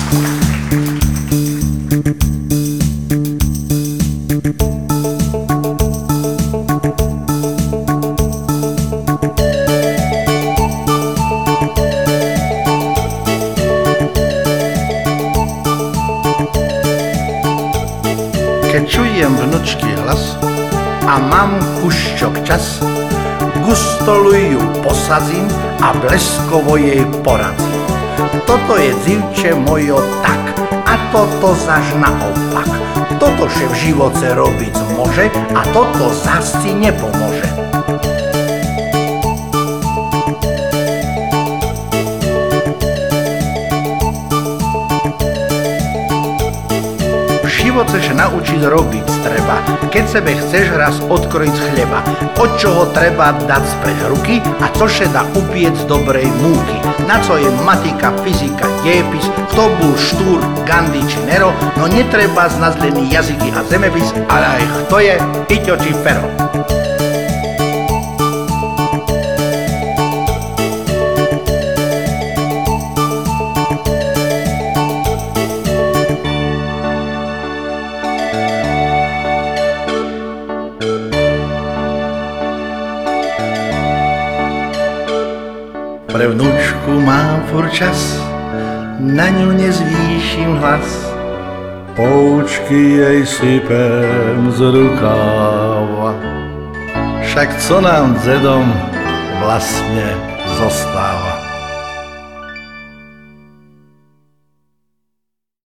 Keď čujem vnučky hlas a mám kušťok čas, ku stolu ju posadzím a bleskovo jej poradím. Toto je, dzivče mojo, tak a toto zaž naopak. Toto še v živote robiť môže a toto zas ti nepomôže. V živote sa naučiť robiť treba, keď sebe chceš raz odkrojiť chleba. Od čoho treba dať spreť ruky a co še dá upiec z dobrej múky. Na co je matika, fyzika, dejepis, kto bol Štúr, Gandhi či Nero, no netreba znazlený jazyky a zemepis, ale aj kto je Iťo či Fero. Pre vnúčku mám furt čas, na ňu nezvýšim hlas. Poučky jej sypem z rukáva, však co nám s dedom vlastne zostáva.